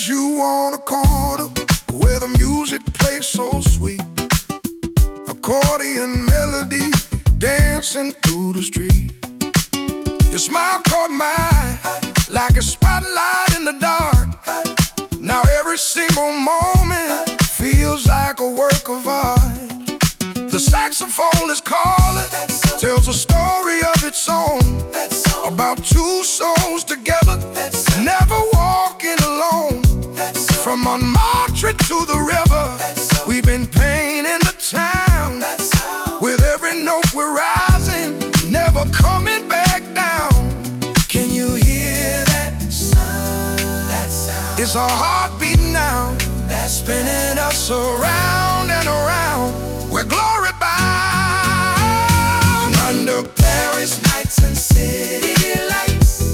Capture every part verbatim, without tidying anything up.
Just you on a corner where the music plays so sweet. Accordion melody dancing through the street. Your smile caught my eye like a spotlight in the dark. Now every single moment feels like a work of art. The saxophone is calling, tells a story of its own, about two souls together, never walking alone. From Montmartre to the river, we've been painting the town. With every note we're rising, never coming back down. Can you hear that sound? That sound. It's our heartbeat now, that's spinning us around and around. We're glory bound under Paris nights and city lights,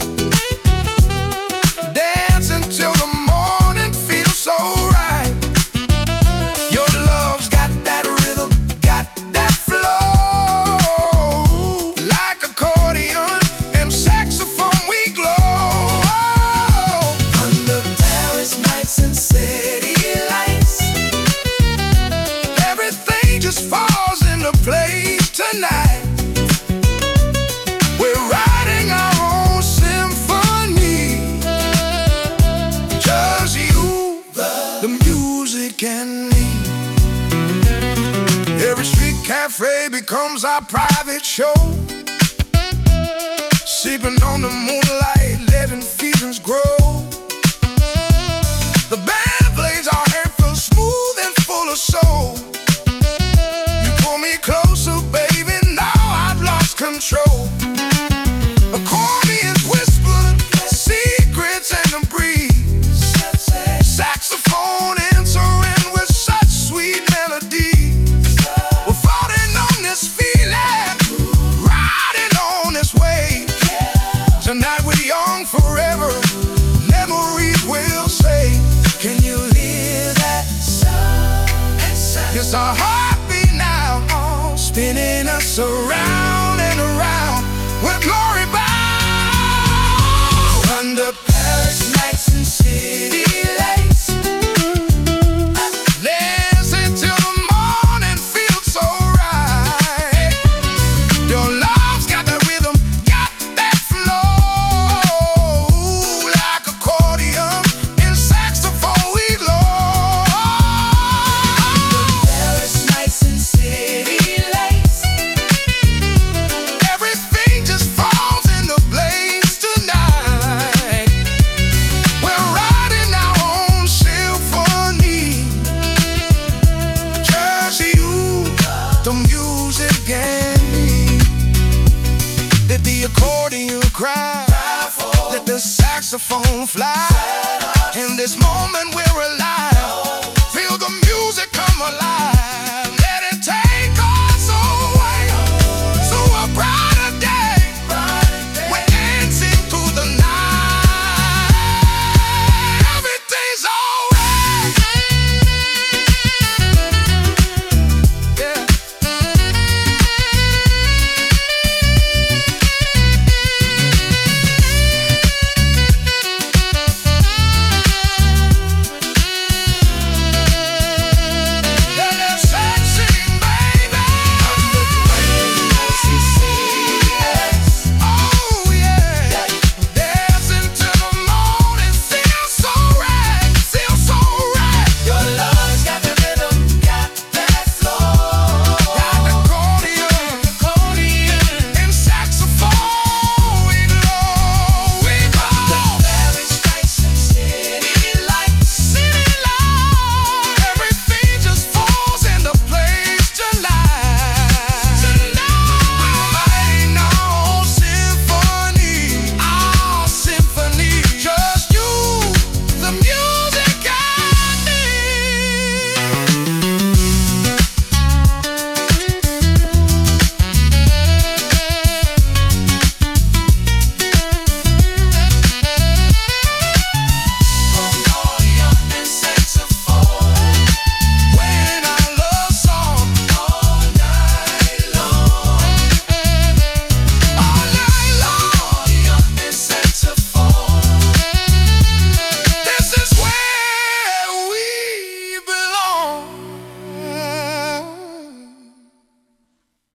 dancing till the morning feels so right. Your love's got that rhythm, got that flow. Like accordion and saxophone we glow. Under Paris nights and city lights, everything just falls into place tonight. We're writing our own symphony. Just you, the music, and me. Every street cafe becomes our private show. Sipping on the moonlight, letting feelings grow. The band plays our hair feels smooth and full of soul. Pull me closer, baby, now I've lost control. Accordions whisper secrets in the breeze. Saxophone entering with such sweet melodies. We're floating on this feeling, riding on this wave. Tonight we're young forever, memories will say. Can you hear that sound? It's our heartbeat now, spinning us around and around. We're glory bound under Paris nights and city lights, dancing till the morning feels so right. Your love's got that rhythm, got that flow. Like accordion and saxophone we glow. Paris nights and city lights, everything just falls into place tonight. We're writing our own symphony. Just you, the music, and me. Let the accordion cry, let the saxophone fly. In this moment we're alive, feel the music come alive.